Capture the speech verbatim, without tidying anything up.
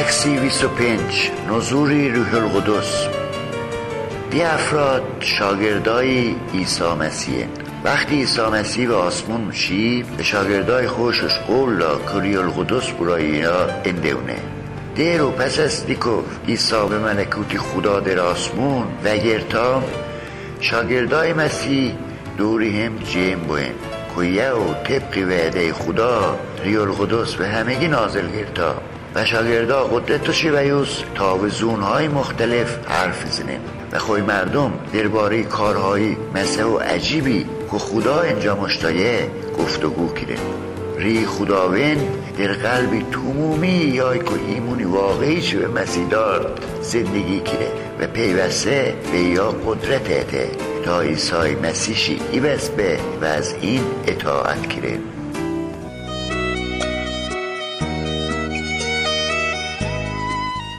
عکسی بیست و پنج نزوری روح القدس. دی افراد شاگردای عیسی مسیح. وقتی عیسی مسیح به آسمون میشی به شاگردای خوشش قول لا کری القدس برای ها اندونه دیر و پس از دیکو عیسی به ملکوتی خدا در آسمون و گرتام شاگردای مسیح دوری هم جیم بوین که و طبق وعده خدا ریال القدس به همگی نازل گرتا و شاگردا قدرت و شیویوس تا به زونهای مختلف حرف زنیم و خوی مردم درباره کارهای مسیح و عجیبی که خدا انجا مشتایه گفتگو کرده. ری خداوند در قلبی تمومی یا که ایمونی واقعی چه به مسیح دار زندگی کرده و پیوسته به یا قدرت اته تا عیسی مسیحی ای بس به و از این اطاعت کرده.